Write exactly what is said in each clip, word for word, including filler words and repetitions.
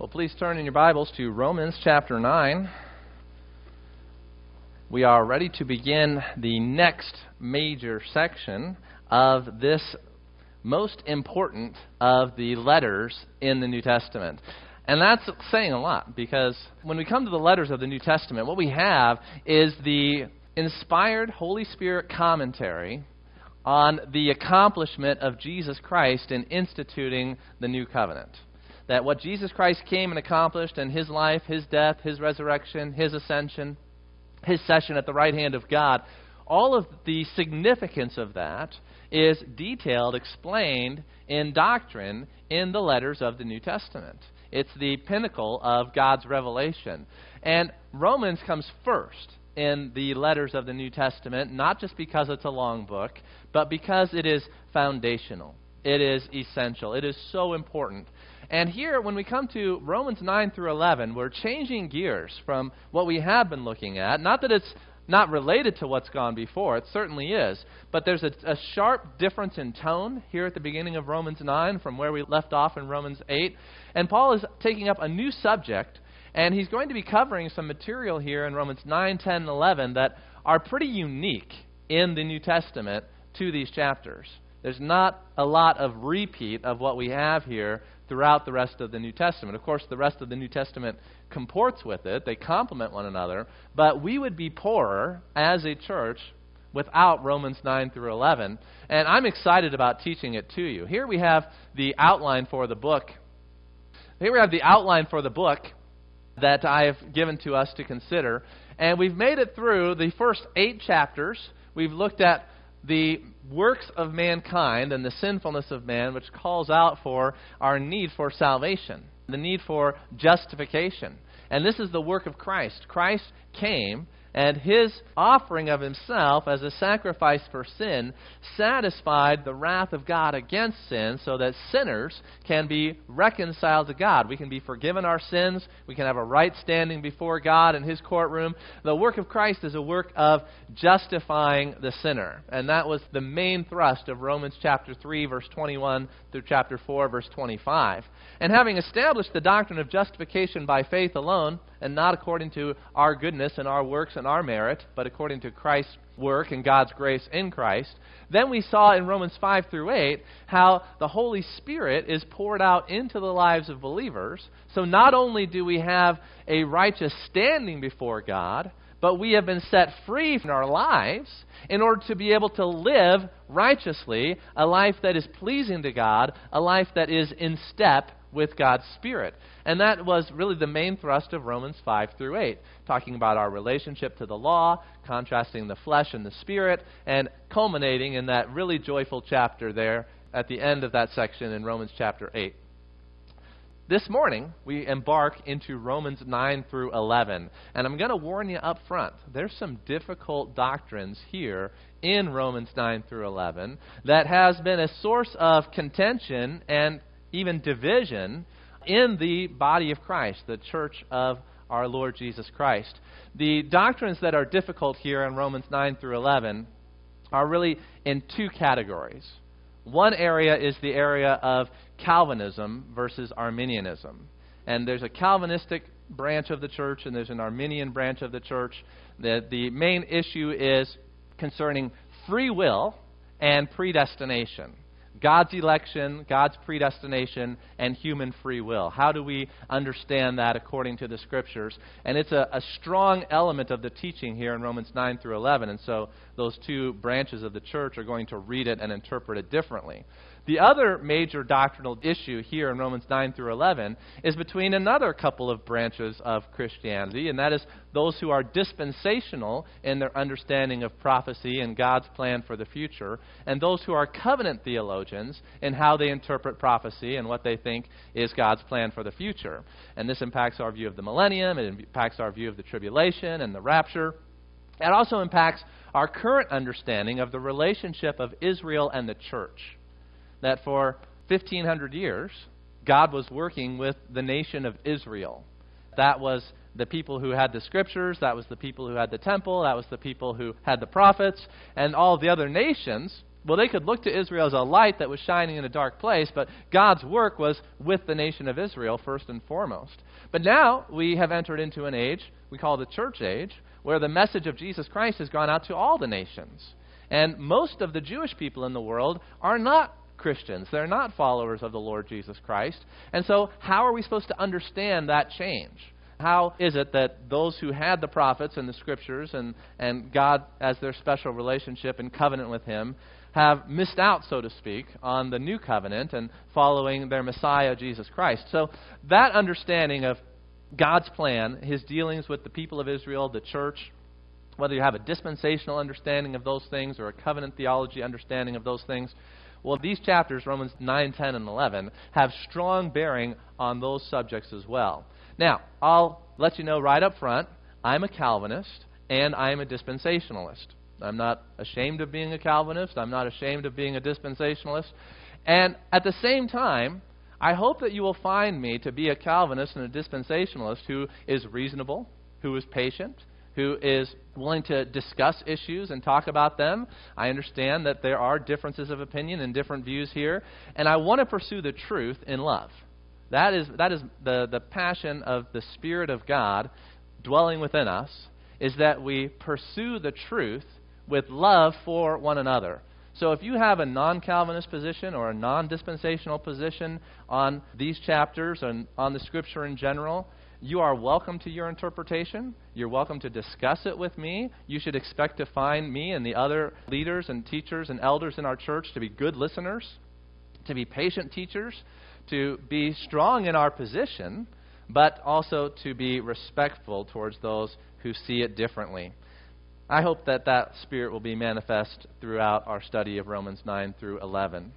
Well, please turn in your Bibles to Romans chapter nine. We are ready to begin the next major section of this most important of the letters in the New Testament. And that's saying a lot, because when we come to the letters of the New Testament, what we have is the inspired Holy Spirit commentary on the accomplishment of Jesus Christ in instituting the new covenant. That what Jesus Christ came and accomplished in His life, His death, His resurrection, His ascension, His session at the right hand of God, all of the significance of that is detailed, explained in doctrine in the letters of the New Testament. It's the pinnacle of God's revelation. And Romans comes first in the letters of the New Testament, not just because it's a long book, but because it is foundational. It is essential. It is so important. And here, when we come to Romans nine through eleven, we're changing gears from what we have been looking at. Not that it's not related to what's gone before. It certainly is. But there's a, a sharp difference in tone here at the beginning of Romans nine from where we left off in Romans eight. And Paul is taking up a new subject, and he's going to be covering some material here in Romans nine, ten, and eleven that are pretty unique in the New Testament to these chapters. There's not a lot of repeat of what we have here throughout the rest of the New Testament. Of course, the rest of the New Testament comports with it. They complement one another. But we would be poorer as a church without Romans nine through eleven. And I'm excited about teaching it to you. Here we have the outline for the book. Here we have the outline for the book that I have given to us to consider. And we've made it through the first eight chapters. We've looked at the works of mankind and the sinfulness of man, which calls out for our need for salvation, the need for justification. And this is the work of Christ. Christ came, and His offering of Himself as a sacrifice for sin satisfied the wrath of God against sin so that sinners can be reconciled to God. We can be forgiven our sins. We can have a right standing before God in His courtroom. The work of Christ is a work of justifying the sinner. And that was the main thrust of Romans chapter three, verse twenty-one through chapter four, verse twenty-five. And having established the doctrine of justification by faith alone, and not according to our goodness and our works and our merit, but according to Christ's work and God's grace in Christ, then we saw in Romans five through eight how the Holy Spirit is poured out into the lives of believers. So not only do we have a righteous standing before God, but we have been set free from our lives in order to be able to live righteously, a life that is pleasing to God, a life that is in step with God's Spirit. And that was really the main thrust of Romans five through eight, talking about our relationship to the law, contrasting the flesh and the Spirit, and culminating in that really joyful chapter there at the end of that section in Romans chapter eight. This morning, we embark into Romans nine through eleven. And I'm going to warn you up front, there's some difficult doctrines here in Romans nine through eleven that has been a source of contention and even division in the body of Christ, the church of our Lord Jesus Christ. The doctrines that are difficult here in Romans nine through eleven are really in two categories. One area is the area of Calvinism versus Arminianism. And there's a Calvinistic branch of the church and there's an Arminian branch of the church. The, the main issue is concerning free will and predestination. God's election, God's predestination, and human free will. How do we understand that according to the Scriptures? And it's a, a strong element of the teaching here in Romans nine through eleven, and so those two branches of the church are going to read it and interpret it differently. The other major doctrinal issue here in Romans nine through eleven is between another couple of branches of Christianity, and that is those who are dispensational in their understanding of prophecy and God's plan for the future, and those who are covenant theologians in how they interpret prophecy and what they think is God's plan for the future. And this impacts our view of the millennium, it impacts our view of the tribulation and the rapture. It also impacts our current understanding of the relationship of Israel and the church. That for fifteen hundred years, God was working with the nation of Israel. That was the people who had the Scriptures, that was the people who had the temple, that was the people who had the prophets, and all the other nations Well, they could look to Israel as a light that was shining in a dark place, but God's work was with the nation of Israel first and foremost. But now we have entered into an age we call the church age, where the message of Jesus Christ has gone out to all the nations. And most of the Jewish people in the world are not Christians. They're not followers of the Lord Jesus Christ. And so how are we supposed to understand that change? How is it that those who had the prophets and the scriptures and, and God as their special relationship and covenant with Him have missed out, so to speak, on the new covenant and following their Messiah, Jesus Christ? So that understanding of God's plan, His dealings with the people of Israel, the church, whether you have a dispensational understanding of those things or a covenant theology understanding of those things, well, these chapters, Romans nine, ten, and eleven, have strong bearing on those subjects as well. Now, I'll let you know right up front, I'm a Calvinist and I'm a dispensationalist. I'm not ashamed of being a Calvinist. I'm not ashamed of being a dispensationalist. And at the same time, I hope that you will find me to be a Calvinist and a dispensationalist who is reasonable, who is patient, who is willing to discuss issues and talk about them. I understand that there are differences of opinion and different views here, and I want to pursue the truth in love. That is that is the, the passion of the Spirit of God dwelling within us, is that we pursue the truth with love for one another. So if you have a non-Calvinist position or a non-dispensational position on these chapters and on the Scripture in general, you are welcome to your interpretation. You're welcome to discuss it with me. You should expect to find me and the other leaders and teachers and elders in our church to be good listeners, to be patient teachers, to be strong in our position, but also to be respectful towards those who see it differently. I hope that that spirit will be manifest throughout our study of Romans nine through eleven.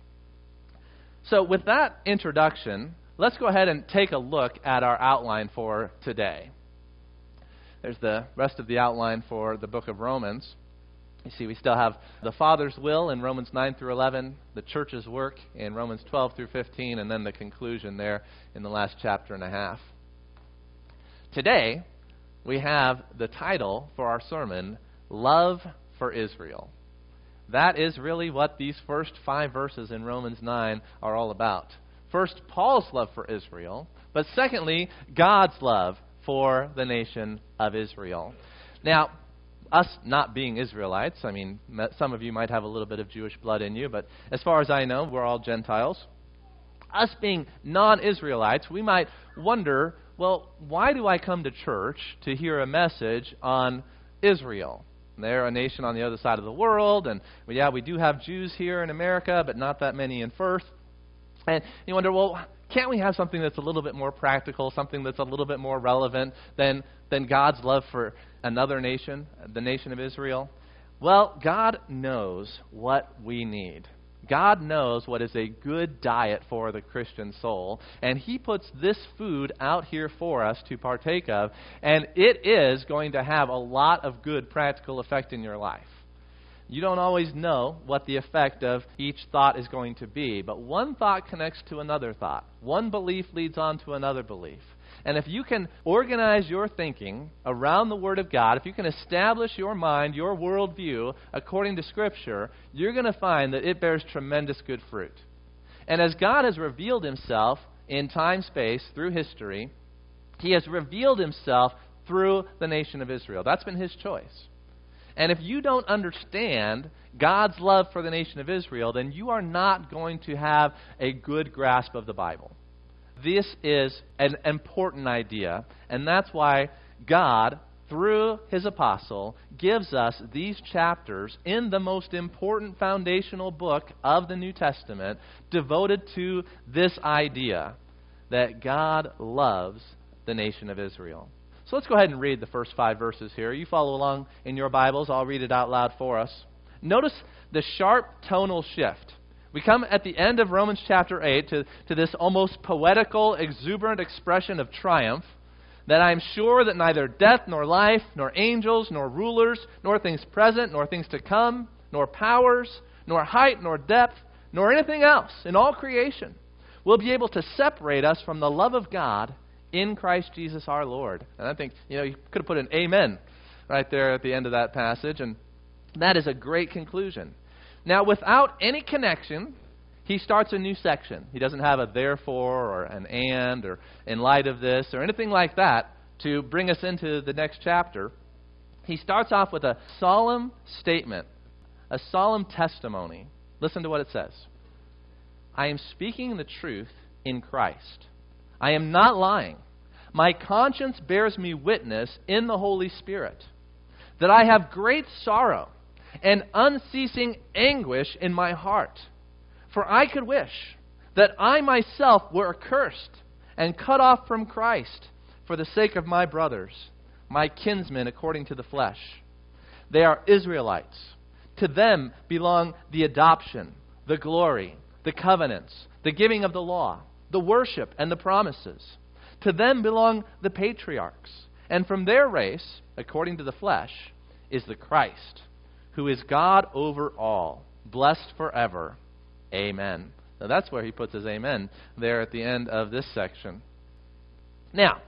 So with that introduction, let's go ahead and take a look at our outline for today. There's the rest of the outline for the book of Romans. You see, we still have the Father's will in Romans nine through eleven, the church's work in Romans twelve through fifteen, and then the conclusion there in the last chapter and a half. Today, we have the title for our sermon, Love for Israel. That is really what these first five verses in Romans nine are all about. First, Paul's love for Israel, but secondly, God's love for the nation of Israel. Now, us not being Israelites, I mean, some of you might have a little bit of Jewish blood in you, but as far as I know, we're all Gentiles. Us being non-Israelites, we might wonder, well, why do I come to church to hear a message on Israel? They're a nation on the other side of the world, and well, yeah, we do have Jews here in America, but not that many in Firth. And you wonder, well, can't we have something that's a little bit more practical, something that's a little bit more relevant than, than God's love for another nation, the nation of Israel? Well, God knows what we need. God knows what is a good diet for the Christian soul, and He puts this food out here for us to partake of, and it is going to have a lot of good practical effect in your life. You don't always know what the effect of each thought is going to be, but one thought connects to another thought. One belief leads on to another belief. And if you can organize your thinking around the Word of God, if you can establish your mind, your worldview according to Scripture, you're going to find that it bears tremendous good fruit. And as God has revealed Himself in time, space, through history, He has revealed Himself through the nation of Israel. That's been His choice. And if you don't understand God's love for the nation of Israel, then you are not going to have a good grasp of the Bible. This is an important idea, and that's why God, through His apostle, gives us these chapters in the most important foundational book of the New Testament devoted to this idea that God loves the nation of Israel. So let's go ahead and read the first five verses here. You follow along in your Bibles. I'll read it out loud for us. Notice the sharp tonal shift. We come at the end of Romans chapter eight to, to this almost poetical, exuberant expression of triumph, that I am sure that neither death nor life, nor angels, nor rulers, nor things present, nor things to come, nor powers, nor height, nor depth, nor anything else in all creation will be able to separate us from the love of God in Christ Jesus our Lord. And I think, you know, you could have put an amen right there at the end of that passage, and that is a great conclusion. Now, without any connection, he starts a new section. He doesn't have a therefore or an and or in light of this or anything like that to bring us into the next chapter. He starts off with a solemn statement, a solemn testimony. Listen to what it says. I am speaking the truth in Christ. I am not lying. My conscience bears me witness in the Holy Spirit that I have great sorrow and unceasing anguish in my heart. For I could wish that I myself were accursed and cut off from Christ for the sake of my brothers, my kinsmen according to the flesh. They are Israelites. To them belong the adoption, the glory, the covenants, the giving of the law, the worship, and the promises. To them belong the patriarchs. And from their race, according to the flesh, is the Christ, who is God over all, blessed forever. Amen. Now that's where he puts his amen there at the end of this section. Now,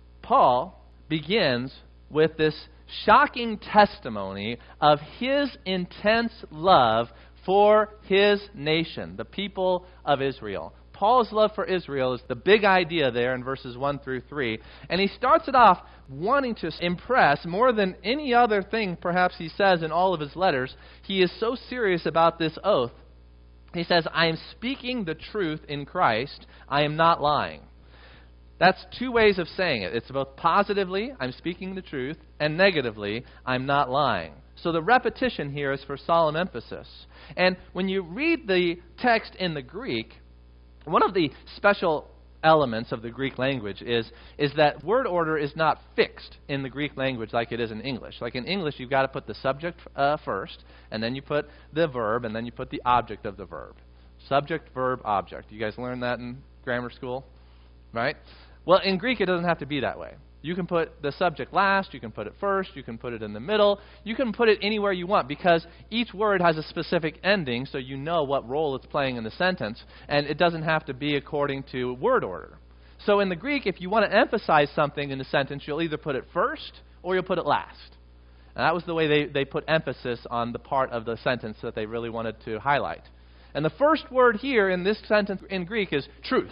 Paul begins with this shocking testimony of his intense love for his nation, the people of Israel. Paul's love for Israel is the big idea there in verses one through three. And he starts it off wanting to impress more than any other thing perhaps he says in all of his letters. He is so serious about this oath. He says, I am speaking the truth in Christ. I am not lying. That's two ways of saying it. It's both positively, I'm speaking the truth, and negatively, I'm not lying. So the repetition here is for solemn emphasis. And when you read the text in the Greek, one of the special elements of the Greek language is, is that word order is not fixed in the Greek language like it is in English. Like in English, you've got to put the subject uh, first, and then you put the verb, and then you put the object of the verb. Subject, verb, object. You guys learned that in grammar school? Right? Well, in Greek, it doesn't have to be that way. You can put the subject last, you can put it first, you can put it in the middle, you can put it anywhere you want because each word has a specific ending so you know what role it's playing in the sentence, and it doesn't have to be according to word order. So in the Greek, if you want to emphasize something in the sentence, you'll either put it first or you'll put it last. And that was the way they, they put emphasis on the part of the sentence that they really wanted to highlight. And the first word here in this sentence in Greek is truth.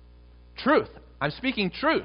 Truth. I'm speaking truth.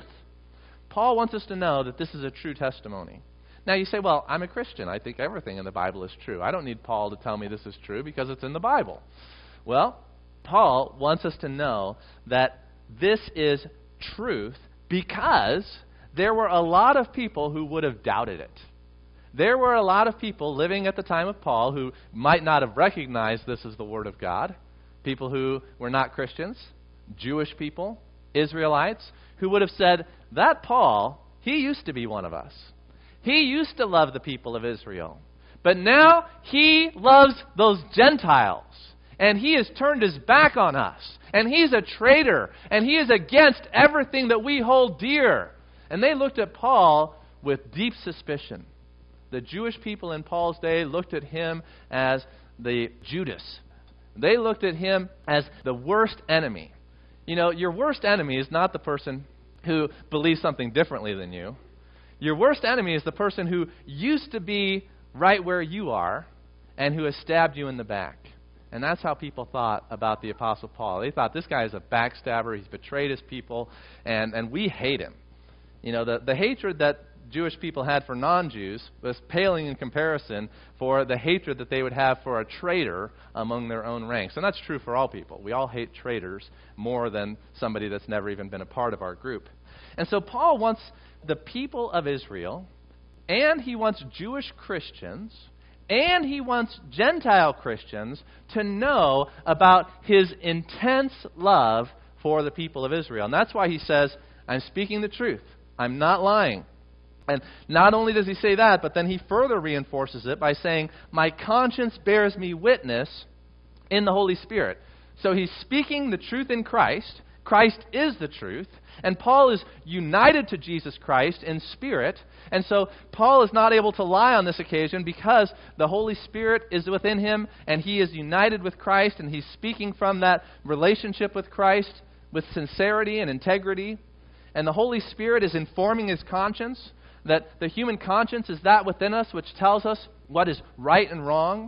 Paul wants us to know that this is a true testimony. Now you say, well, I'm a Christian. I think everything in the Bible is true. I don't need Paul to tell me this is true because it's in the Bible. Well, Paul wants us to know that this is truth because there were a lot of people who would have doubted it. There were a lot of people living at the time of Paul who might not have recognized this as the Word of God. People who were not Christians, Jewish people, Israelites, who would have said, that Paul, he used to be one of us. He used to love the people of Israel. But now he loves those Gentiles. And he has turned his back on us. And he's a traitor. And he is against everything that we hold dear. And they looked at Paul with deep suspicion. The Jewish people in Paul's day looked at him as the Judas. They looked at him as the worst enemy. You know, your worst enemy is not the person who believes something differently than you. Your worst enemy is the person who used to be right where you are and who has stabbed you in the back. And that's how people thought about the Apostle Paul. They thought this guy is a backstabber, he's betrayed his people, and, and we hate him. You know, the, the hatred that Jewish people had for non-Jews was paling in comparison for the hatred that they would have for a traitor among their own ranks. And that's true for all people. We all hate traitors more than somebody that's never even been a part of our group. And so Paul wants the people of Israel, and he wants Jewish Christians, and he wants Gentile Christians to know about his intense love for the people of Israel. And that's why he says, I'm speaking the truth. I'm not lying. And not only does he say that, but then he further reinforces it by saying, my conscience bears me witness in the Holy Spirit. So he's speaking the truth in Christ. Christ is the truth. And Paul is united to Jesus Christ in spirit. And so Paul is not able to lie on this occasion because the Holy Spirit is within him and he is united with Christ and he's speaking from that relationship with Christ with sincerity and integrity. And the Holy Spirit is informing his conscience. That the human conscience is that within us which tells us what is right and wrong.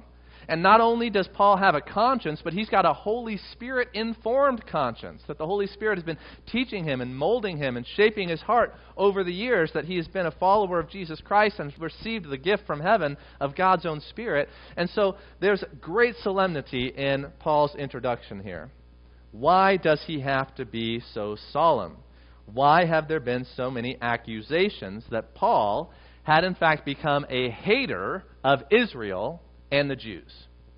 And not only does Paul have a conscience, but he's got a Holy Spirit-informed conscience, that the Holy Spirit has been teaching him and molding him and shaping his heart over the years, that he has been a follower of Jesus Christ and received the gift from heaven of God's own Spirit. And so there's great solemnity in Paul's introduction here. Why does he have to be so solemn? Why have there been so many accusations that Paul had in fact become a hater of Israel and the Jews?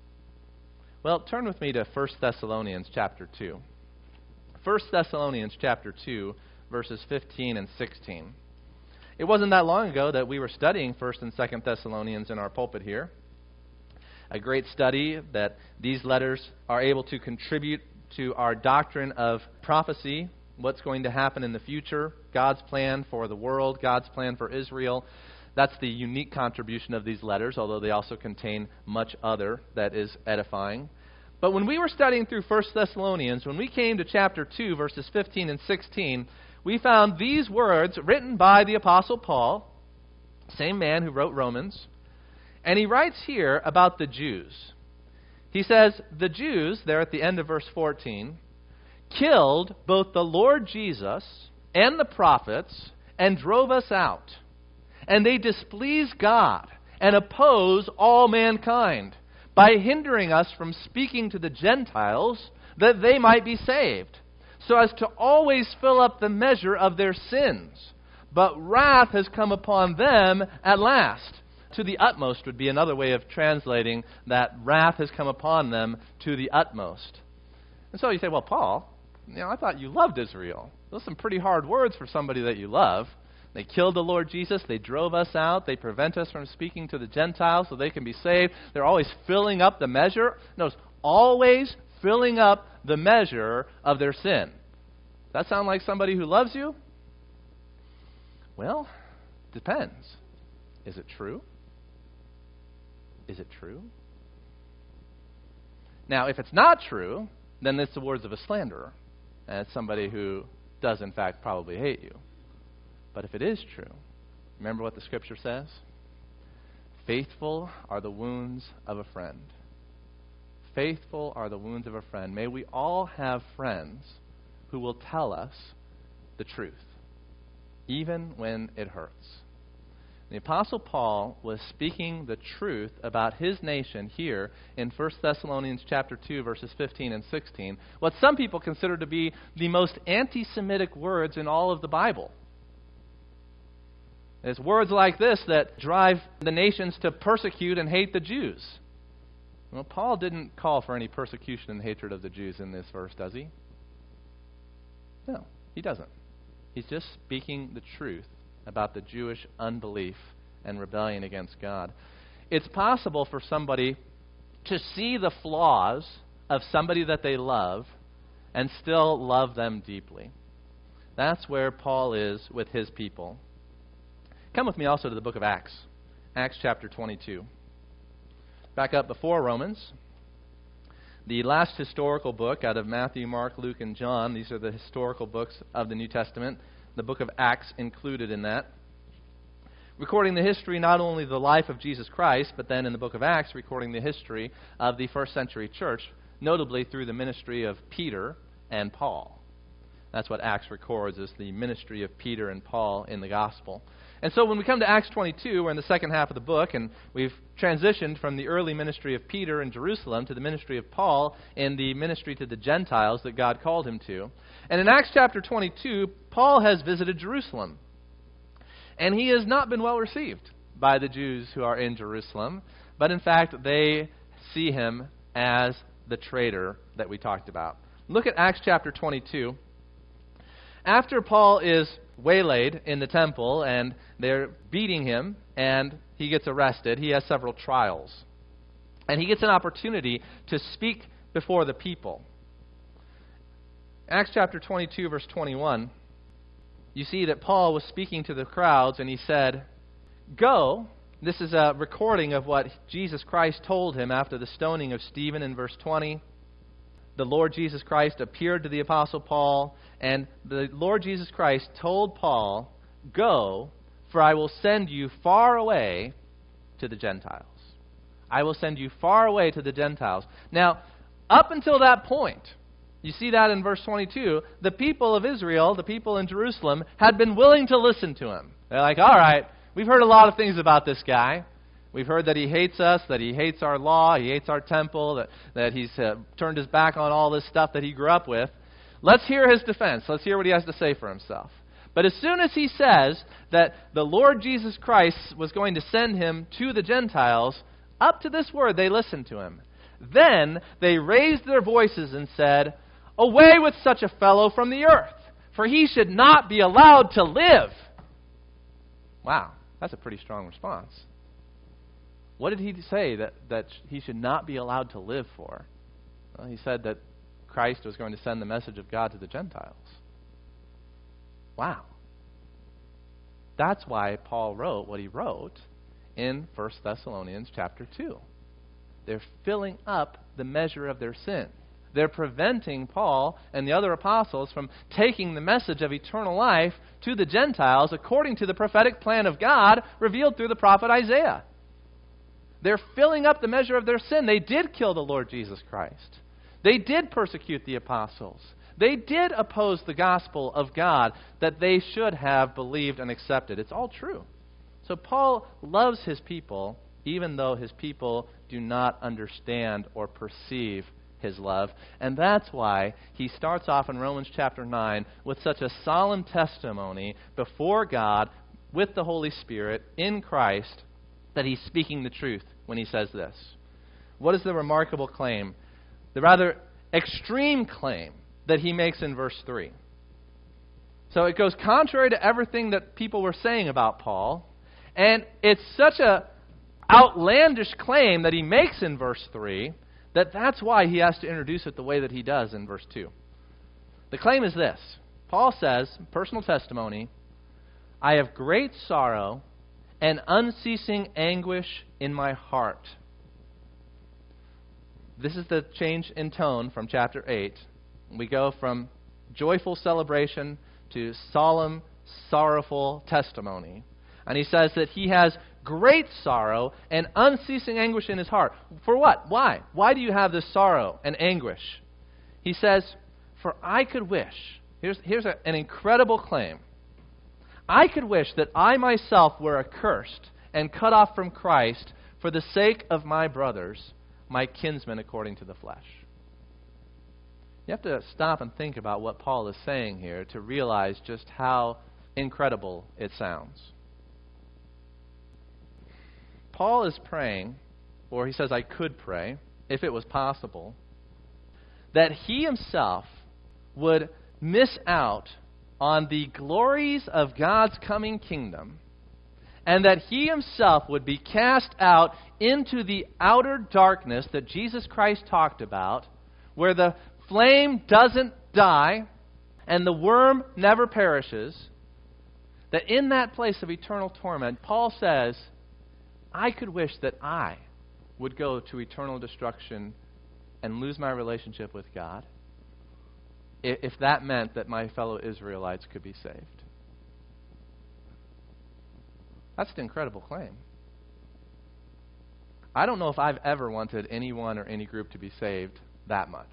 Well, turn with me to First Thessalonians chapter two. First Thessalonians chapter two, verses fifteen and sixteen. It wasn't that long ago that we were studying First and Second Thessalonians in our pulpit here. A great study that these letters are able to contribute to our doctrine of prophecy, what's going to happen in the future, God's plan for the world, God's plan for Israel. That's the unique contribution of these letters, although they also contain much other that is edifying. But when we were studying through First Thessalonians, when we came to chapter two, verses fifteen and sixteen, we found these words written by the Apostle Paul, same man who wrote Romans, and he writes here about the Jews. He says, the Jews, there at the end of verse fourteen, killed both the Lord Jesus and the prophets and drove us out. And they displease God and oppose all mankind by hindering us from speaking to the Gentiles that they might be saved, so as to always fill up the measure of their sins. But wrath has come upon them at last. To the utmost would be another way of translating that wrath has come upon them to the utmost. And so you say, well, Paul, you know, I thought you loved Israel. Those are some pretty hard words for somebody that you love. They killed the Lord Jesus. They drove us out. They prevent us from speaking to the Gentiles so they can be saved. They're always filling up the measure. Notice, always filling up the measure of their sin. Does that sound like somebody who loves you? Well, depends. Is it true? Is it true? Now, if it's not true, then it's the words of a slanderer. And it's somebody who does, in fact, probably hate you. But if it is true, remember what the Scripture says? Faithful are the wounds of a friend. Faithful are the wounds of a friend. May we all have friends who will tell us the truth, even when it hurts. The Apostle Paul was speaking the truth about his nation here in First Thessalonians chapter two, verses fifteen and sixteen, what some people consider to be the most anti-Semitic words in all of the Bible. It's words like this that drive the nations to persecute and hate the Jews. Well, Paul didn't call for any persecution and hatred of the Jews in this verse, does he? No, he doesn't. He's just speaking the truth about the Jewish unbelief and rebellion against God. It's possible for somebody to see the flaws of somebody that they love and still love them deeply. That's where Paul is with his people. Come with me also to the book of Acts, Acts chapter twenty-two. Back up before Romans, the last historical book out of Matthew, Mark, Luke, and John. These are the historical books of the New Testament. The book of Acts included in that. Recording the history, not only the life of Jesus Christ, but then in the book of Acts, recording the history of the first century church, notably through the ministry of Peter and Paul. That's what Acts records, is the ministry of Peter and Paul in the gospel. And so when we come to Acts twenty-two, we're in the second half of the book, and we've transitioned from the early ministry of Peter in Jerusalem to the ministry of Paul in the ministry to the Gentiles that God called him to. And in Acts chapter twenty-two, Paul has visited Jerusalem. And he has not been well received by the Jews who are in Jerusalem, but in fact, they see him as the traitor that we talked about. Look at Acts chapter twenty-two. After Paul is waylaid in the temple and they're beating him and he gets arrested, he has several trials. And he gets an opportunity to speak before the people. Acts chapter twenty-two, verse twenty-one, you see that Paul was speaking to the crowds and he said, "Go." This is a recording of what Jesus Christ told him after the stoning of Stephen in verse twenty. The Lord Jesus Christ appeared to the Apostle Paul, and the Lord Jesus Christ told Paul, "Go, for I will send you far away to the Gentiles." I will send you far away to the Gentiles. Now, up until that point, you see that in verse twenty-two, the people of Israel, the people in Jerusalem, had been willing to listen to him. They're like, all right, we've heard a lot of things about this guy. We've heard that he hates us, that he hates our law, he hates our temple, that, that he's uh, turned his back on all this stuff that he grew up with. Let's hear his defense. Let's hear what he has to say for himself. But as soon as he says that the Lord Jesus Christ was going to send him to the Gentiles, up to this word they listened to him. Then they raised their voices and said, away with such a fellow from the earth, for he should not be allowed to live. Wow, that's a pretty strong response. What did he say that, that he should not be allowed to live for? Well, he said that Christ was going to send the message of God to the Gentiles. Wow. That's why Paul wrote what he wrote in First Thessalonians chapter two. They're filling up the measure of their sin. They're preventing Paul and the other apostles from taking the message of eternal life to the Gentiles according to the prophetic plan of God revealed through the prophet Isaiah. They're filling up the measure of their sin. They did kill the Lord Jesus Christ. They did persecute the apostles. They did oppose the gospel of God that they should have believed and accepted. It's all true. So Paul loves his people, even though his people do not understand or perceive his love. And that's why he starts off in Romans chapter nine with such a solemn testimony before God with the Holy Spirit in Christ that he's speaking the truth when he says this. What is the remarkable claim? The rather extreme claim that he makes in verse three. So it goes contrary to everything that people were saying about Paul, and it's such a outlandish claim that he makes in verse three that that's why he has to introduce it the way that he does in verse two. The claim is this. Paul says, personal testimony, I have great sorrow and unceasing anguish in my heart. This is the change in tone from chapter eight. We go from joyful celebration to solemn, sorrowful testimony. And he says that he has great sorrow and unceasing anguish in his heart. For what? Why? Why do you have this sorrow and anguish? He says, for I could wish. Here's, here's a, an incredible claim. I could wish that I myself were accursed and cut off from Christ for the sake of my brothers, my kinsmen according to the flesh. You have to stop and think about what Paul is saying here to realize just how incredible it sounds. Paul is praying, or he says, I could pray, if it was possible, that he himself would miss out on the glories of God's coming kingdom, and that he himself would be cast out into the outer darkness that Jesus Christ talked about, where the flame doesn't die and the worm never perishes, that in that place of eternal torment, Paul says, I could wish that I would go to eternal destruction and lose my relationship with God, if that meant that my fellow Israelites could be saved. That's an incredible claim. I don't know if I've ever wanted anyone or any group to be saved that much.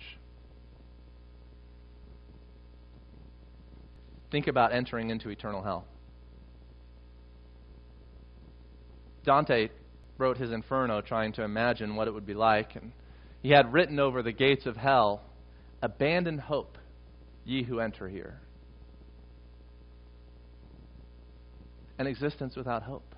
Think about entering into eternal hell. Dante wrote his Inferno trying to imagine what it would be like, and he had written over the gates of hell, abandon hope, ye who enter here. An existence without hope.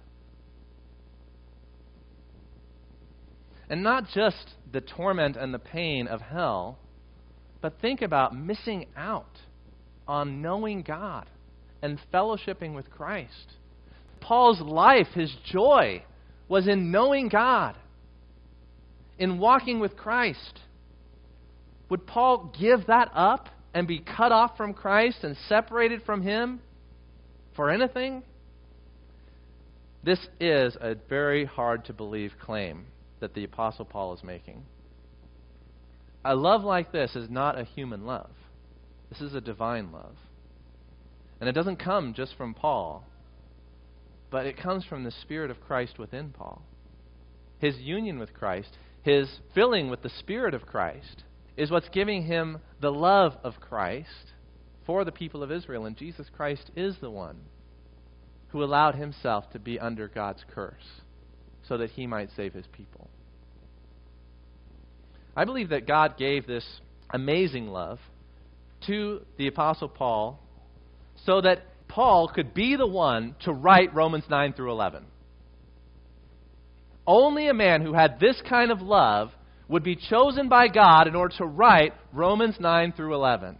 And not just the torment and the pain of hell, but think about missing out on knowing God and fellowshipping with Christ. Paul's life, his joy, was in knowing God, in walking with Christ. Would Paul give that up and be cut off from Christ and separated from Him for anything? This is a very hard to believe claim that the Apostle Paul is making. A love like this is not a human love. This is a divine love. And it doesn't come just from Paul, but it comes from the Spirit of Christ within Paul. his union with Christ, his filling with the Spirit of Christ, is what's giving him the love of Christ for the people of Israel. And Jesus Christ is the one who allowed himself to be under God's curse so that he might save his people. I believe that God gave this amazing love to the Apostle Paul so that Paul could be the one to write Romans nine through eleven. Only a man who had this kind of love would be chosen by God in order to write Romans nine through eleven.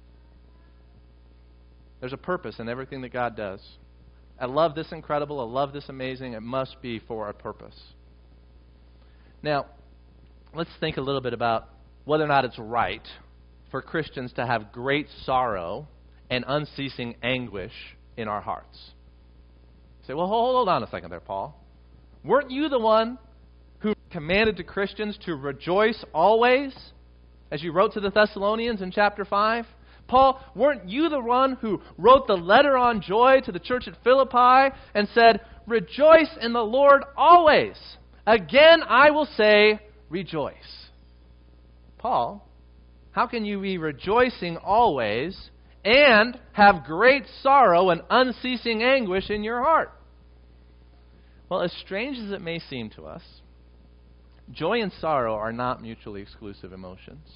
There's a purpose in everything that God does. I love this incredible, I love this amazing. It must be for a purpose. Now, let's think a little bit about whether or not it's right for Christians to have great sorrow and unceasing anguish in our hearts. You say, well, hold on a second there, Paul. Weren't you the one who commanded to Christians to rejoice always, as you wrote to the Thessalonians in chapter five? Paul, weren't you the one who wrote the letter on joy to the church at Philippi and said, rejoice in the Lord always. Again, I will say, rejoice. Paul, how can you be rejoicing always and have great sorrow and unceasing anguish in your heart? Well, as strange as it may seem to us, joy and sorrow are not mutually exclusive emotions.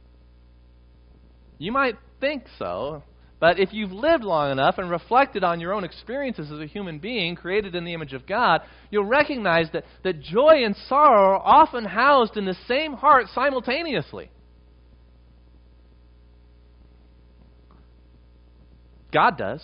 You might think so, but if you've lived long enough and reflected on your own experiences as a human being created in the image of God, you'll recognize that, that joy and sorrow are often housed in the same heart simultaneously. God does.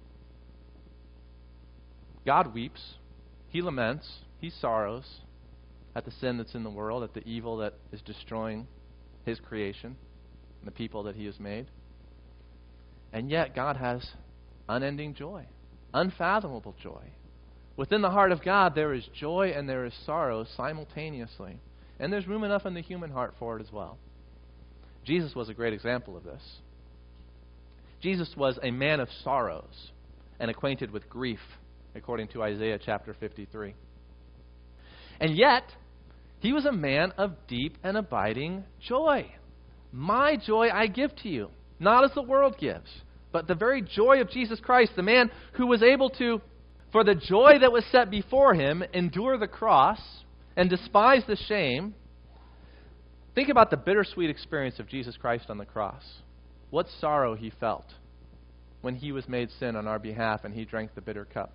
God weeps. He laments. He sorrows at the sin that's in the world, at the evil that is destroying his creation and the people that he has made. And yet God has unending joy, unfathomable joy. Within the heart of God there is joy and there is sorrow simultaneously. And there's room enough in the human heart for it as well. Jesus was a great example of this. Jesus was a man of sorrows and acquainted with grief, according to Isaiah chapter fifty-three. And yet, he was a man of deep and abiding joy. My joy I give to you, not as the world gives, but the very joy of Jesus Christ, the man who was able to, for the joy that was set before him, endure the cross and despise the shame. Think about the bittersweet experience of Jesus Christ on the cross. What sorrow he felt when he was made sin on our behalf and he drank the bitter cup.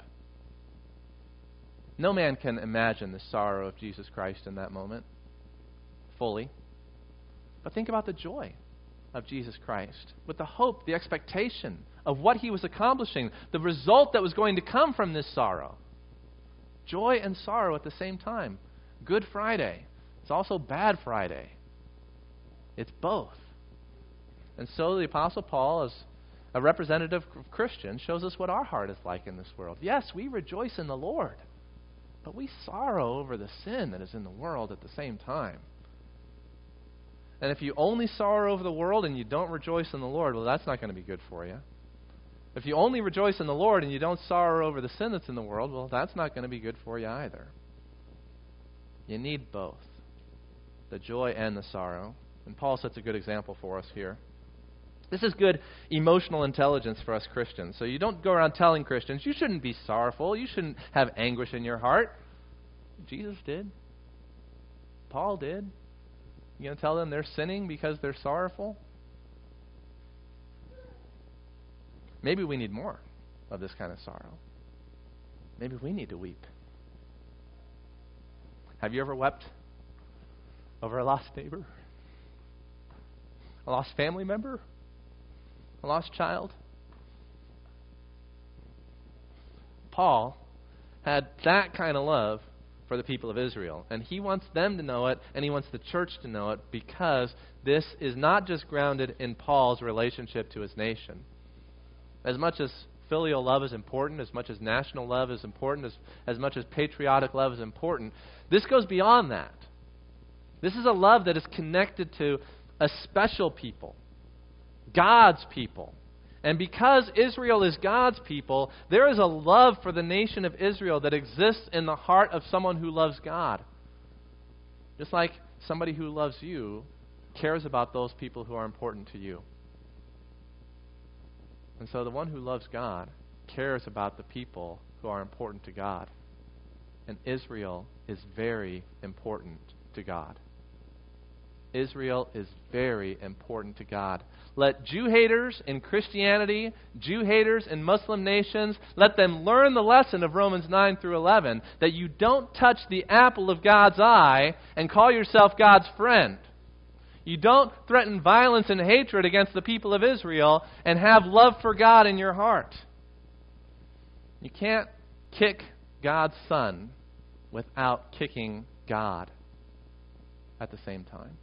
No man can imagine the sorrow of Jesus Christ in that moment fully. But think about the joy of Jesus Christ, with the hope, the expectation of what he was accomplishing, the result that was going to come from this sorrow. Joy and sorrow at the same time. Good Friday. It's also Bad Friday. It's both. And so the Apostle Paul, as a representative of Christians, shows us what our heart is like in this world. Yes, we rejoice in the Lord, but we sorrow over the sin that is in the world at the same time. And if you only sorrow over the world and you don't rejoice in the Lord, well, that's not going to be good for you. If you only rejoice in the Lord and you don't sorrow over the sin that's in the world, well, that's not going to be good for you either. You need both, the joy and the sorrow. And Paul sets a good example for us here. This is good emotional intelligence for us Christians. So you don't go around telling Christians, you shouldn't be sorrowful, you shouldn't have anguish in your heart. Jesus did. Paul did. You going to tell them they're sinning because they're sorrowful? Maybe we need more of this kind of sorrow. Maybe we need to weep. Have you ever wept over a lost neighbor? A lost family member? A lost child? Paul had that kind of love for the people of Israel. And he wants them to know it, and he wants the church to know it, because this is not just grounded in Paul's relationship to his nation. As much as filial love is important, as much as national love is important, as, as much as patriotic love is important, this goes beyond that. This is a love that is connected to a special people, God's people. And because Israel is God's people, there is a love for the nation of Israel that exists in the heart of someone who loves God. Just like somebody who loves you cares about those people who are important to you. And so the one who loves God cares about the people who are important to God. And Israel is very important to God. Israel is very important to God. Let Jew haters in Christianity, Jew haters in Muslim nations, let them learn the lesson of Romans nine through eleven, that you don't touch the apple of God's eye and call yourself God's friend. You don't threaten violence and hatred against the people of Israel and have love for God in your heart. You can't kick God's Son without kicking God at the same time.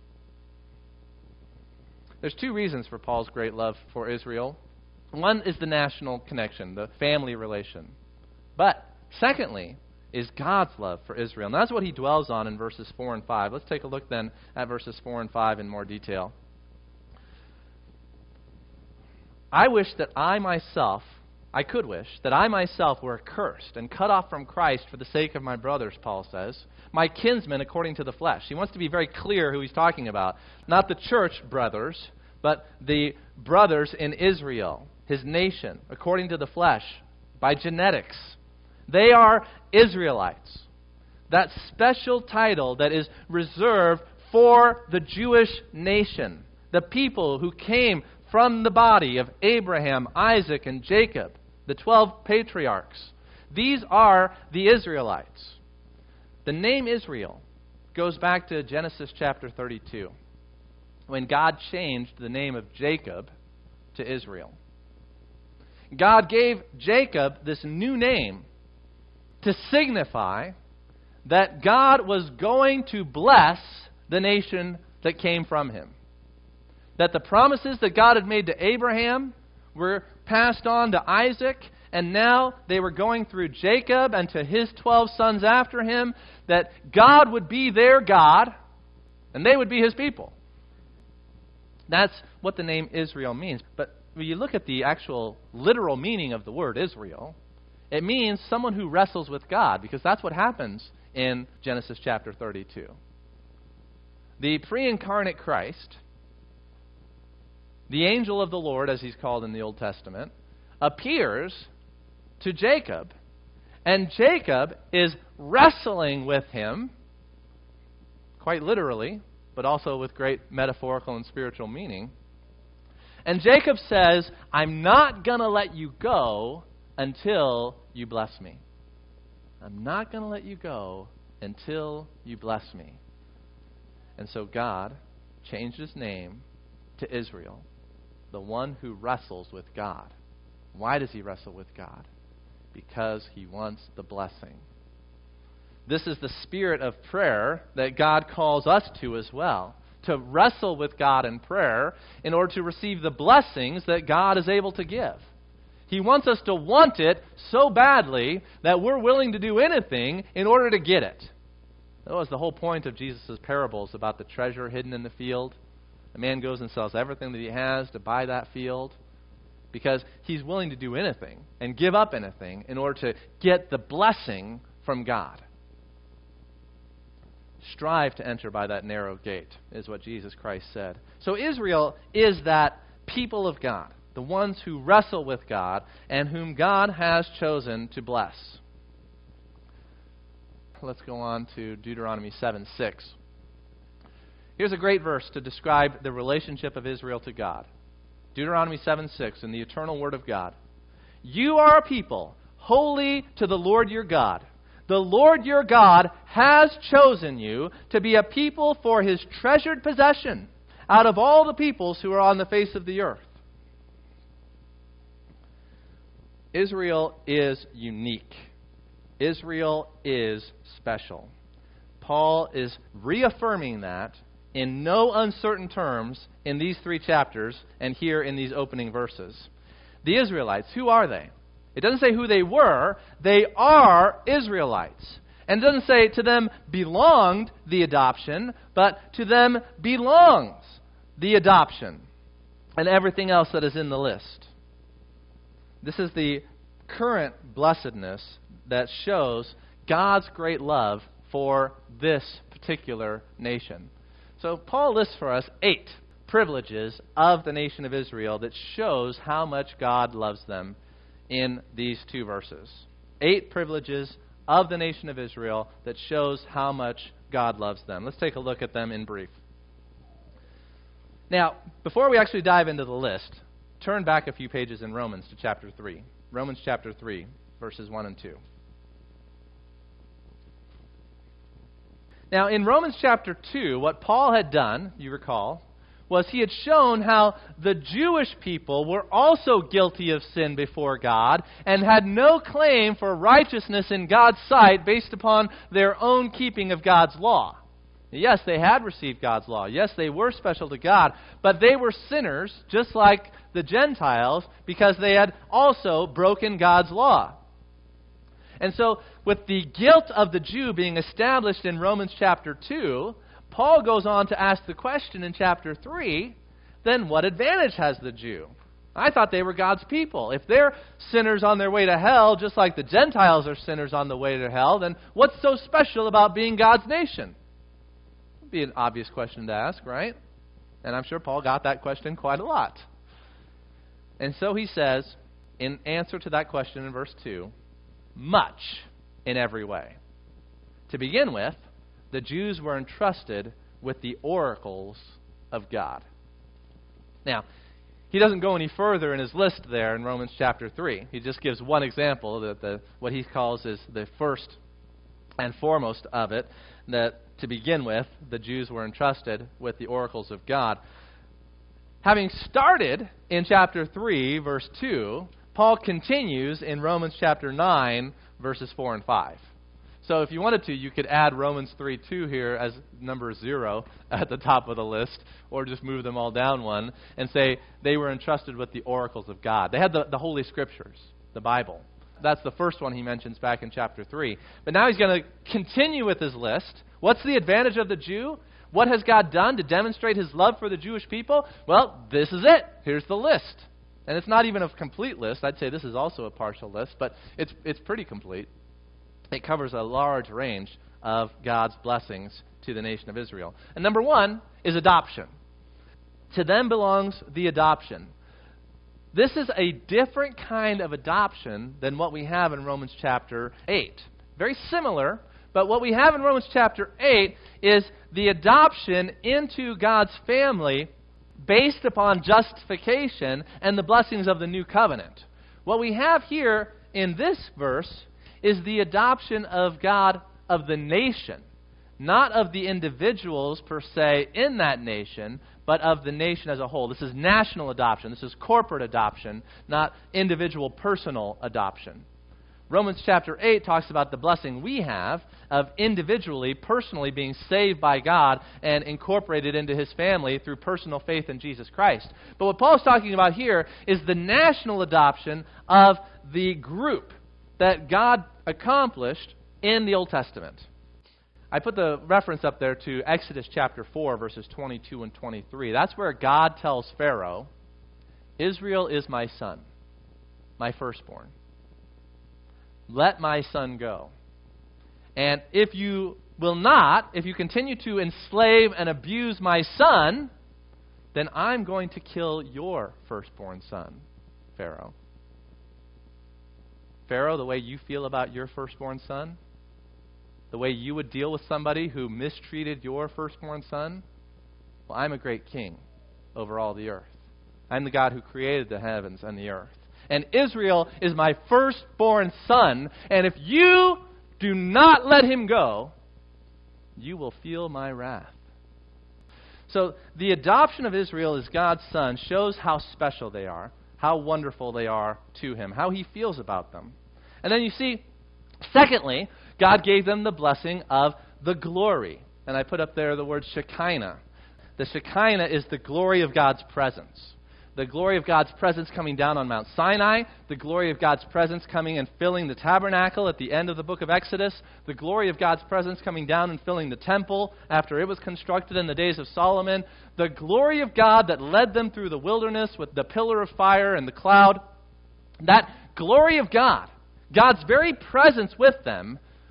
There's two reasons for Paul's great love for Israel. One is the national connection, the family relation. But secondly is God's love for Israel. And that's what he dwells on in verses four and five. Let's take a look then at verses four and five in more detail. I wish that I myself, I could wish, that I myself were accursed and cut off from Christ for the sake of my brothers, Paul says, my kinsmen according to the flesh. He wants to be very clear who he's talking about. Not the church brothers, but the brothers in Israel, his nation, according to the flesh, by genetics. They are Israelites. That special title that is reserved for the Jewish nation, the people who came from the body of Abraham, Isaac, and Jacob, the twelve patriarchs. These are the Israelites. The name Israel goes back to Genesis chapter thirty-two, when God changed the name of Jacob to Israel. God gave Jacob this new name to signify that God was going to bless the nation that came from him. That the promises that God had made to Abraham were passed on to Isaac, and now they were going through Jacob and to his twelve sons after him, that God would be their God, and they would be his people. That's what the name Israel means. But when you look at the actual literal meaning of the word Israel, it means someone who wrestles with God, because that's what happens in Genesis chapter thirty-two. The pre-incarnate Christ, the angel of the Lord, as he's called in the Old Testament, appears to Jacob, and Jacob is wrestling with him, quite literally, but also with great metaphorical and spiritual meaning. And Jacob says, I'm not going to let you go until you bless me. I'm not going to let you go until you bless me. And so God changed his name to Israel, the one who wrestles with God. Why does he wrestle with God? Because he wants the blessing. This is the spirit of prayer that God calls us to as well. To wrestle with God in prayer in order to receive the blessings that God is able to give. He wants us to want it so badly that we're willing to do anything in order to get it. That was the whole point of Jesus' parables about the treasure hidden in the field. A man goes and sells everything that he has to buy that field because he's willing to do anything and give up anything in order to get the blessing from God. Strive to enter by that narrow gate, is what Jesus Christ said. So Israel is that people of God, the ones who wrestle with God and whom God has chosen to bless. Let's go on to Deuteronomy seven six. Here's a great verse to describe the relationship of Israel to God. Deuteronomy seven six, in the eternal Word of God. You are a people holy to the Lord your God. The Lord your God has chosen you to be a people for his treasured possession out of all the peoples who are on the face of the earth. Israel is unique. Israel is special. Paul is reaffirming that in no uncertain terms in these three chapters and here in these opening verses. The Israelites, who are they? It doesn't say who they were. They are Israelites. And it doesn't say to them belonged the adoption, but to them belongs the adoption and everything else that is in the list. This is the current blessedness that shows God's great love for this particular nation. So Paul lists for us eight privileges of the nation of Israel that shows how much God loves them in these two verses. Eight privileges of the nation of Israel that shows how much God loves them. Let's take a look at them in brief. Now, before we actually dive into the list, turn back a few pages in Romans to chapter three. Romans chapter three, verses one and two. Now, in Romans chapter two, what Paul had done, you recall, was he had shown how the Jewish people were also guilty of sin before God and had no claim for righteousness in God's sight based upon their own keeping of God's law. Yes, they had received God's law. Yes, they were special to God, but they were sinners just like the Gentiles because they had also broken God's law. And so, with the guilt of the Jew being established in Romans chapter two, Paul goes on to ask the question in chapter three, then what advantage has the Jew? I thought they were God's people. If they're sinners on their way to hell, just like the Gentiles are sinners on the way to hell, then what's so special about being God's nation? Would be an obvious question to ask, right? And I'm sure Paul got that question quite a lot. And so he says, in answer to that question in verse two, much in every way. To begin with, the Jews were entrusted with the oracles of God. Now, he doesn't go any further in his list there in Romans chapter three. He just gives one example, that the what he calls is the first and foremost of it, that to begin with, the Jews were entrusted with the oracles of God. Having started in chapter three, verse two, Paul continues in Romans chapter nine, verses four and five. So if you wanted to, you could add Romans three two here as number zero at the top of the list, or just move them all down one and say they were entrusted with the oracles of God. They had the, the Holy Scriptures, the Bible. That's the first one he mentions back in chapter three. But now he's going to continue with his list. What's the advantage of the Jew? What has God done to demonstrate his love for the Jewish people? Well, this is it. Here's the list. And it's not even a complete list. I'd say this is also a partial list, but it's it's pretty complete. It covers a large range of God's blessings to the nation of Israel. And number one is adoption. To them belongs the adoption. This is a different kind of adoption than what we have in Romans chapter eight. Very similar, but what we have in Romans chapter eight is the adoption into God's family based upon justification and the blessings of the new covenant. What we have here in this verse is the adoption of God of the nation, not of the individuals per se in that nation, but of the nation as a whole. This is national adoption. This is corporate adoption, not individual personal adoption. Romans chapter eight talks about the blessing we have of individually, personally being saved by God and incorporated into His family through personal faith in Jesus Christ. But what Paul's talking about here is the national adoption of the group that God accomplished in the Old Testament. I put the reference up there to Exodus chapter four, verses twenty-two and twenty-three. That's where God tells Pharaoh, Israel is my son, my firstborn. Let my son go. And if you will not, if you continue to enslave and abuse my son, then I'm going to kill your firstborn son, Pharaoh. Pharaoh, the way you feel about your firstborn son, the way you would deal with somebody who mistreated your firstborn son, well, I'm a great king over all the earth. I'm the God who created the heavens and the earth. And Israel is my firstborn son, and if you do not let him go, you will feel my wrath. So the adoption of Israel as God's son shows how special they are, how wonderful they are to him, how he feels about them. And then you see, secondly, God gave them the blessing of the glory. And I put up there the word Shekinah. The Shekinah is the glory of God's presence. The glory of God's presence coming down on Mount Sinai, the glory of God's presence coming and filling the tabernacle at the end of the book of Exodus, the glory of God's presence coming down and filling the temple after it was constructed in the days of Solomon, the glory of God that led them through the wilderness with the pillar of fire and the cloud, that glory of God, God's very presence with them,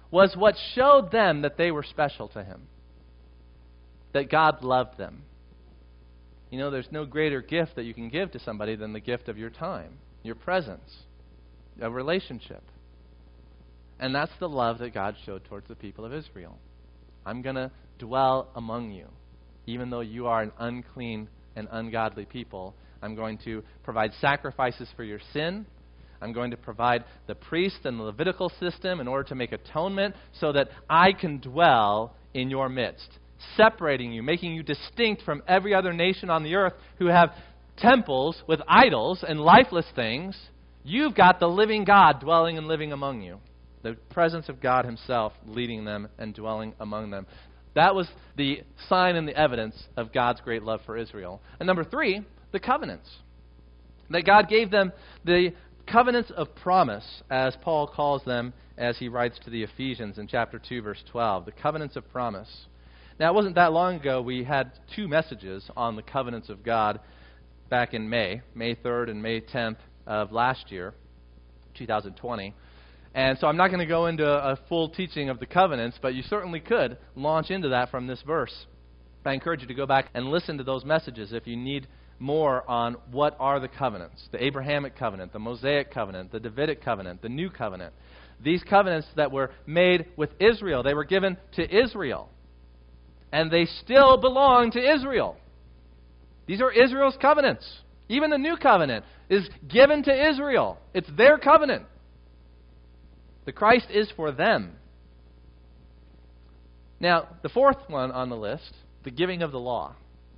was what showed them that they were special to him, that God loved them. You know, there's no greater gift that you can give to somebody than the gift of your time, your presence, a relationship. And that's the love that God showed towards the people of Israel. I'm going to dwell among you. Even though you are an unclean and ungodly people, I'm going to provide sacrifices for your sin. I'm going to provide the priest and the Levitical system in order to make atonement so that I can dwell in your midst, separating you, making you distinct from every other nation on the earth who have temples with idols and lifeless things. You've got the living God dwelling and living among you, the presence of God himself leading them and dwelling among them. That was the sign and the evidence of God's great love for Israel. And number three, the covenants. That God gave them the covenants of promise, as Paul calls them as he writes to the Ephesians in chapter two, verse twelve. The covenants of promise. Now, it wasn't that long ago we had two messages on the covenants of God back in May, May third and May tenth of last year, two thousand twenty. And so I'm not going to go into a full teaching of the covenants, but you certainly could launch into that from this verse. I encourage you to go back and listen to those messages if you need more on what are the covenants. The Abrahamic covenant, the Mosaic covenant, the Davidic covenant, the New covenant. These covenants that were made with Israel, they were given to Israel. And they still belong to Israel. These are Israel's covenants. Even the New covenant is given to Israel. It's their covenant. The Christ is for them. Now, the fourth one on the list, the giving of the law.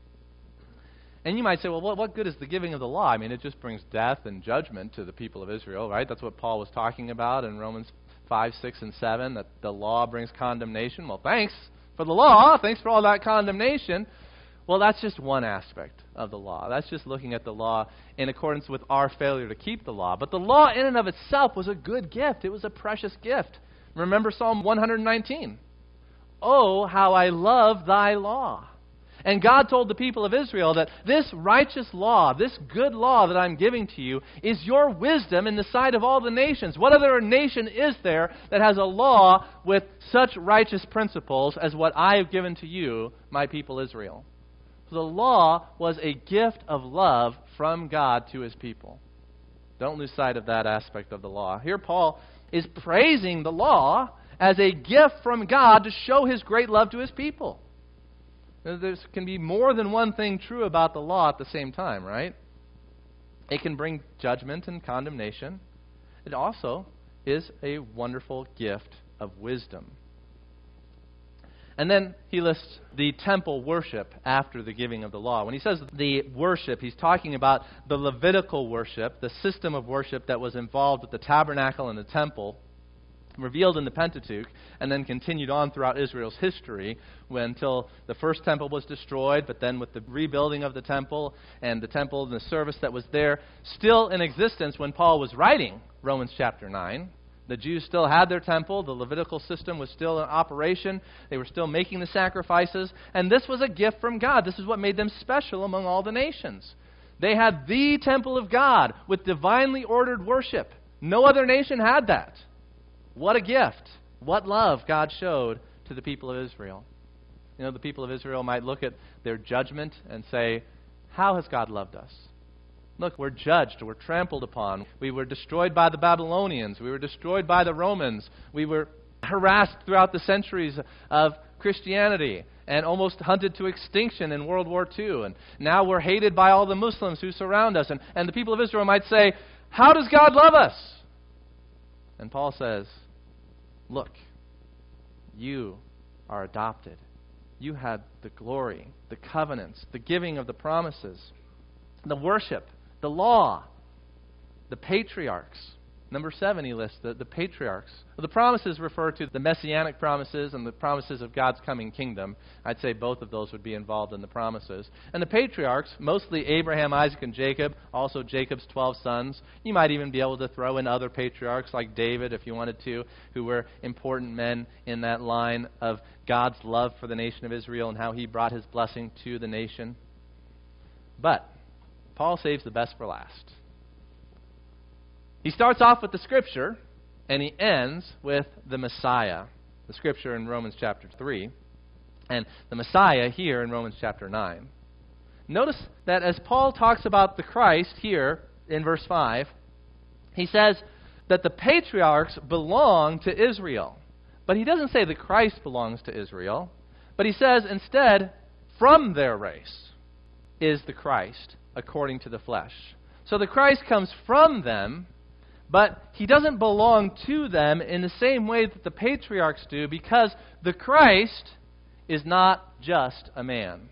And you might say, well, what, what good is the giving of the law? I mean, it just brings death and judgment to the people of Israel, right? That's what Paul was talking about in Romans five, six, and seven, that the law brings condemnation. Well, thanks for the law. Thanks for all that condemnation. Well, that's just one aspect of the law. That's just looking at the law in accordance with our failure to keep the law. But the law in and of itself was a good gift. It was a precious gift. Remember Psalm one nineteen. Oh, how I love thy law. And God told the people of Israel that this righteous law, this good law that I'm giving to you, is your wisdom in the sight of all the nations. What other nation is there that has a law with such righteous principles as what I have given to you, my people Israel? So the law was a gift of love from God to his people. Don't lose sight of that aspect of the law. Here Paul is praising the law as a gift from God to show his great love to his people. There can be more than one thing true about the law at the same time, right? It can bring judgment and condemnation. It also is a wonderful gift of wisdom. And then he lists the temple worship after the giving of the law. When he says the worship, he's talking about the Levitical worship, the system of worship that was involved with the tabernacle and the temple, revealed in the Pentateuch, and then continued on throughout Israel's history until the first temple was destroyed, but then with the rebuilding of the temple and the temple and the service that was there, still in existence when Paul was writing Romans chapter nine. The Jews still had their temple. The Levitical system was still in operation. They were still making the sacrifices. And this was a gift from God. This is what made them special among all the nations. They had the temple of God with divinely ordered worship. No other nation had that. What a gift. What love God showed to the people of Israel. You know, the people of Israel might look at their judgment and say, how has God loved us? Look, we're judged, we're trampled upon. We were destroyed by the Babylonians. We were destroyed by the Romans. We were harassed throughout the centuries of Christianity and almost hunted to extinction in World War Two. And now we're hated by all the Muslims who surround us. And, and the people of Israel might say, how does God love us? And Paul says, look, you are adopted. You had the glory, the covenants, the giving of the promises, the worship, the law, the patriarchs. Number seven, he lists the, the patriarchs. Well, the promises refer to the messianic promises and the promises of God's coming kingdom. I'd say both of those would be involved in the promises. And the patriarchs, mostly Abraham, Isaac, and Jacob, also Jacob's twelve sons. You might even be able to throw in other patriarchs like David, if you wanted to, who were important men in that line of God's love for the nation of Israel and how he brought his blessing to the nation. But Paul saves the best for last. He starts off with the Scripture, and he ends with the Messiah. the Scripture in Romans chapter three, and the Messiah here in Romans chapter nine. Notice that as Paul talks about the Christ here in verse five, he says that the patriarchs belong to Israel. But he doesn't say the Christ belongs to Israel, but he says instead, from their race is the Christ, according to the flesh. So the Christ comes from them, but he doesn't belong to them in the same way that the patriarchs do, because the Christ is not just a man.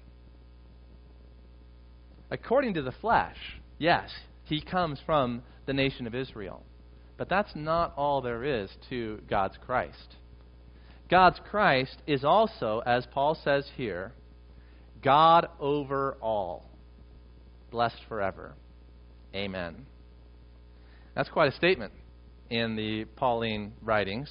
According to the flesh, yes, he comes from the nation of Israel. But that's not all there is to God's Christ. God's Christ is also, as Paul says here, God over all, blessed forever. Amen. That's quite a statement in the Pauline writings.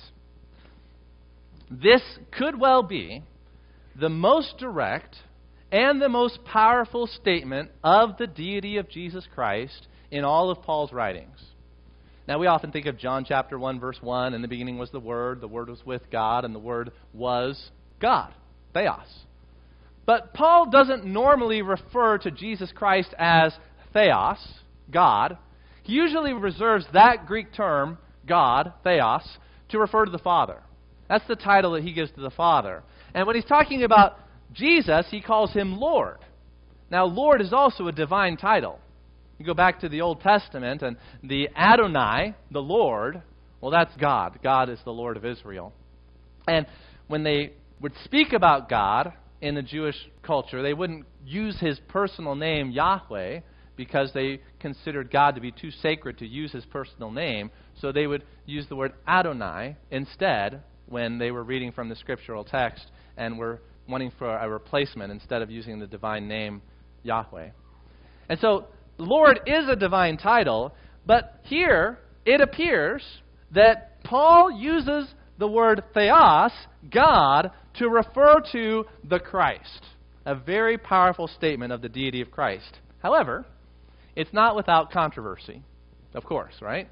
This could well be the most direct and the most powerful statement of the deity of Jesus Christ in all of Paul's writings. Now, we often think of John chapter one, verse one, in the beginning was the Word, the Word was with God, and the Word was God, Theos. But Paul doesn't normally refer to Jesus Christ as Theos, God. He usually reserves that Greek term, God, Theos, to refer to the Father. That's the title that he gives to the Father. And when he's talking about Jesus, he calls him Lord. Now, Lord is also a divine title. You go back to the Old Testament, and the Adonai, the Lord, well, that's God. God is the Lord of Israel. And when they would speak about God in the Jewish culture, they wouldn't use his personal name, Yahweh, because they considered God to be too sacred to use his personal name. So they would use the word Adonai instead when they were reading from the scriptural text and were wanting for a replacement instead of using the divine name Yahweh. And so Lord is a divine title, but here it appears that Paul uses the word Theos, God, to refer to the Christ. A very powerful statement of the deity of Christ. However, it's not without controversy, of course, right?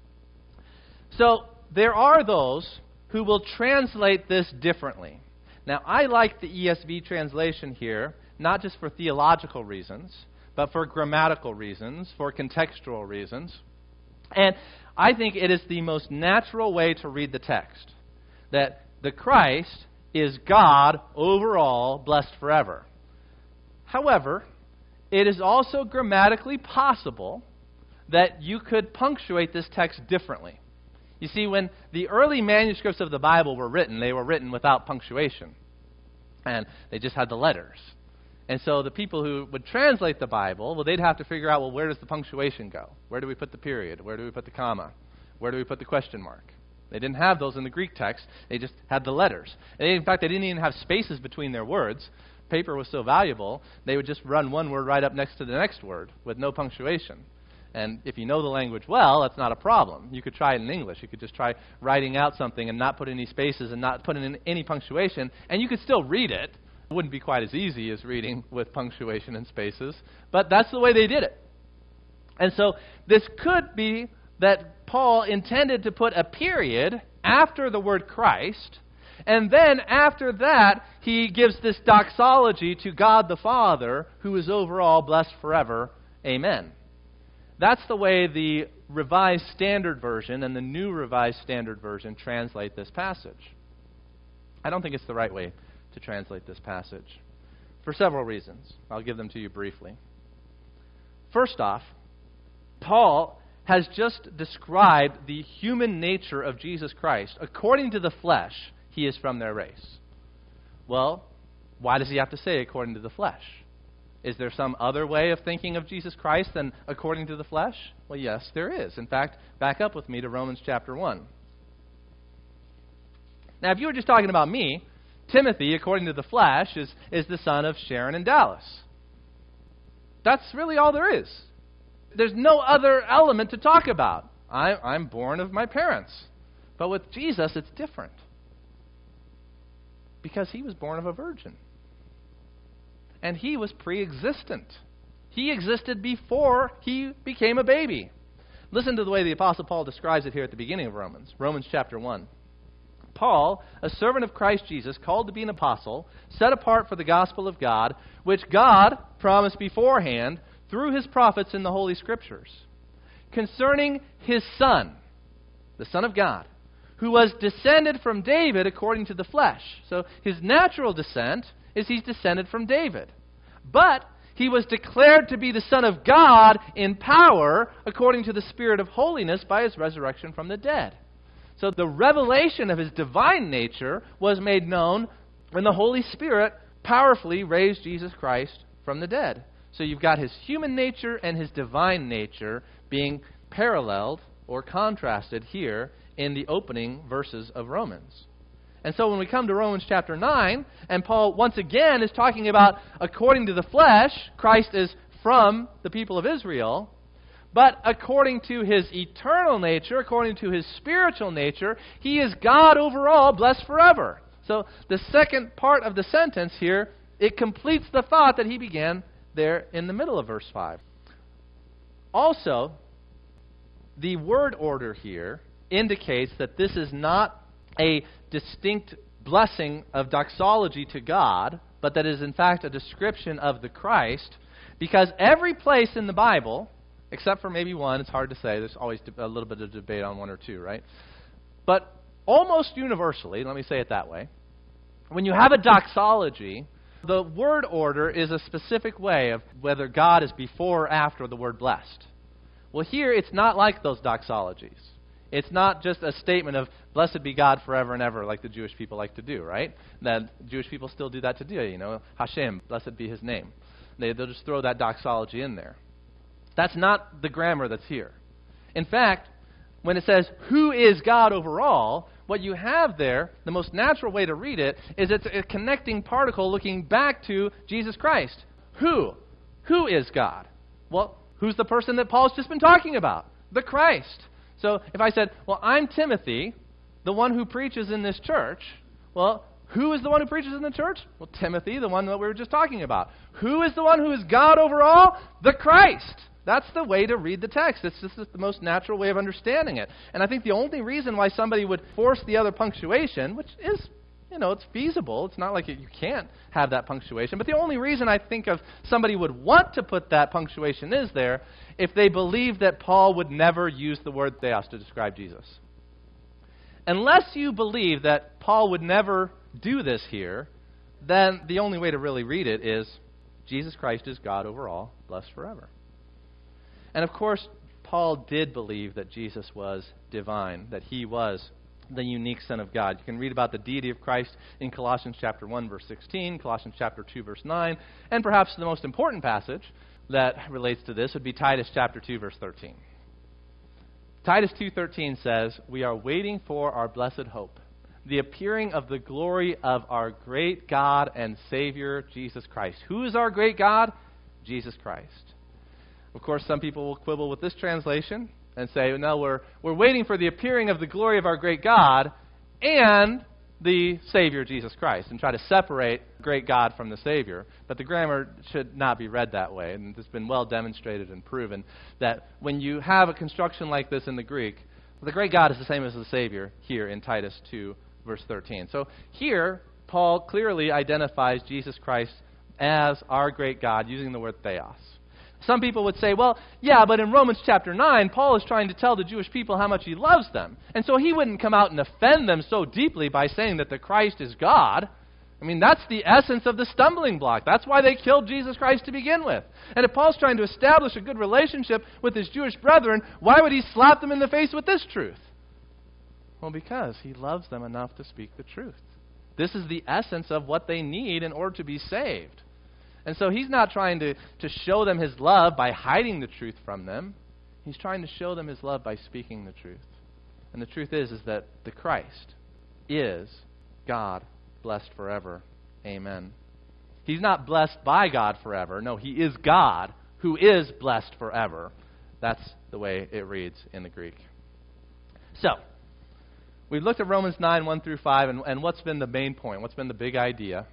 So there are those who will translate this differently. Now, I like the E S V translation here, not just for theological reasons, but for grammatical reasons, for contextual reasons. And I think it is the most natural way to read the text, that the Christ is God over all, blessed forever. However, it is also grammatically possible that you could punctuate this text differently. You see, when the early manuscripts of the Bible were written, they were written without punctuation. And they just had the letters. And so the people who would translate the Bible, well, they'd have to figure out, well, where does the punctuation go? Where do we put the period? Where do we put the comma? Where do we put the question mark? They didn't have those in the Greek text. They just had the letters. And in fact, they didn't even have spaces between their words. Paper was so valuable, they would just run one word right up next to the next word with no punctuation. And if you know the language well, that's not a problem. You could try it in English. You could just try writing out something and not put any spaces and not put in any punctuation, and you could still read it. It wouldn't be quite as easy as reading with punctuation and spaces, but that's the way they did it. And so this could be that Paul intended to put a period after the word Christ, and then after that, he gives this doxology to God the Father, who is over all, blessed forever. Amen. That's the way the Revised Standard Version and the New Revised Standard Version translate this passage. I don't think it's the right way to translate this passage for several reasons. I'll give them to you briefly. First off, Paul has just described the human nature of Jesus Christ. According to the flesh, he is from their race. Well, why does he have to say according to the flesh? Is there some other way of thinking of Jesus Christ than according to the flesh? Well, yes, there is. In fact, back up with me to Romans chapter one. Now, if you were just talking about me, Timothy, according to the flesh, is, is the son of Sharon and Dallas. That's really all there is. There's no other element to talk about. I, I'm born of my parents. But with Jesus, it's different. Because he was born of a virgin. And he was pre-existent. He existed before he became a baby. Listen to the way the Apostle Paul describes it here at the beginning of Romans. Romans chapter one. Paul, a servant of Christ Jesus, called to be an apostle, set apart for the gospel of God, which God promised beforehand through his prophets in the Holy Scriptures, concerning his Son, the Son of God, who was descended from David according to the flesh. So his natural descent is he's descended from David. But he was declared to be the Son of God in power according to the Spirit of holiness by his resurrection from the dead. So the revelation of his divine nature was made known when the Holy Spirit powerfully raised Jesus Christ from the dead. So you've got his human nature and his divine nature being paralleled or contrasted here in the opening verses of Romans. And so when we come to Romans chapter nine, and Paul once again is talking about according to the flesh, Christ is from the people of Israel, but according to his eternal nature, according to his spiritual nature, he is God over all, blessed forever. So the second part of the sentence here, it completes the thought that he began there in the middle of verse five. Also, the word order here indicates that this is not a distinct blessing of doxology to God, but that is in fact a description of the Christ, because every place in the Bible, except for maybe one, it's hard to say, there's always a little bit of debate on one or two, right? But almost universally, let me say it that way, when you have a doxology, the word order is a specific way of whether God is before or after the word blessed. Well, here it's not like those doxologies. It's not just a statement of, blessed be God forever and ever, like the Jewish people like to do, right? That Jewish people still do that today, you know, Hashem, blessed be his name. They, they'll just throw that doxology in there. That's not the grammar that's here. In fact, when it says, who is God over all, what you have there, the most natural way to read it, is it's a connecting particle looking back to Jesus Christ. Who? Who is God? Well, who's the person that Paul's just been talking about? The Christ. So if I said, well, I'm Timothy, the one who preaches in this church, well, who is the one who preaches in the church? Well, Timothy, the one that we were just talking about. Who is the one who is God over all? The Christ. That's the way to read the text. It's just the most natural way of understanding it. And I think the only reason why somebody would force the other punctuation, which is, you know, it's feasible. It's not like you can't have that punctuation. But the only reason I think of somebody would want to put that punctuation is there if they believe that Paul would never use the word theos to describe Jesus. Unless you believe that Paul would never do this here, then the only way to really read it is Jesus Christ is God over all, blessed forever. And of course, Paul did believe that Jesus was divine, that he was the unique Son of God. You can read about the deity of Christ in Colossians chapter one, verse sixteen, Colossians chapter two, verse nine, and perhaps the most important passage that relates to this would be Titus chapter two, verse thirteen. Titus two thirteen says, we are waiting for our blessed hope, the appearing of the glory of our great God and Savior, Jesus Christ. Who is our great God? Jesus Christ. Of course, some people will quibble with this translation and say, no, we're, we're waiting for the appearing of the glory of our great God and the Savior, Jesus Christ, and try to separate great God from the Savior. But the grammar should not be read that way, and it's been well demonstrated and proven that when you have a construction like this in the Greek, the great God is the same as the Savior here in Titus two, verse thirteen. So here, Paul clearly identifies Jesus Christ as our great God using the word theos. Some people would say, well, yeah, but in Romans chapter nine, Paul is trying to tell the Jewish people how much he loves them. And so he wouldn't come out and offend them so deeply by saying that the Christ is God. I mean, that's the essence of the stumbling block. That's why they killed Jesus Christ to begin with. And if Paul's trying to establish a good relationship with his Jewish brethren, why would he slap them in the face with this truth? Well, because he loves them enough to speak the truth. This is the essence of what they need in order to be saved. And so he's not trying to, to show them his love by hiding the truth from them. He's trying to show them his love by speaking the truth. And the truth is, is that the Christ is God, blessed forever. Amen. He's not blessed by God forever. No, he is God who is blessed forever. That's the way it reads in the Greek. So, we've looked at Romans nine, one through five, and, and what's been the main point? What's been the big idea?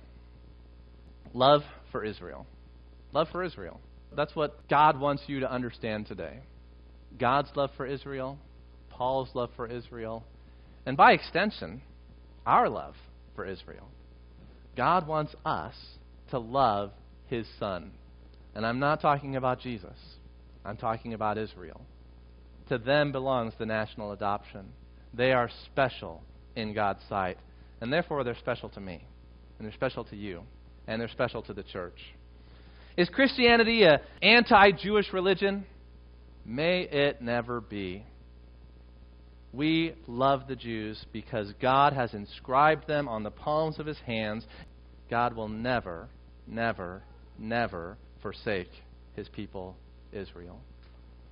Love for Israel. Love for Israel. That's what God wants you to understand today. God's love for Israel, Paul's love for Israel, and by extension, our love for Israel. God wants us to love his Son. And I'm not talking about Jesus. I'm talking about Israel. To them belongs the national adoption. They are special in God's sight. And therefore, they're special to me. And they're special to you. And they're special to the church. Is Christianity an anti-Jewish religion? May it never be. We love the Jews because God has inscribed them on the palms of his hands. God will never, never, never forsake his people, Israel.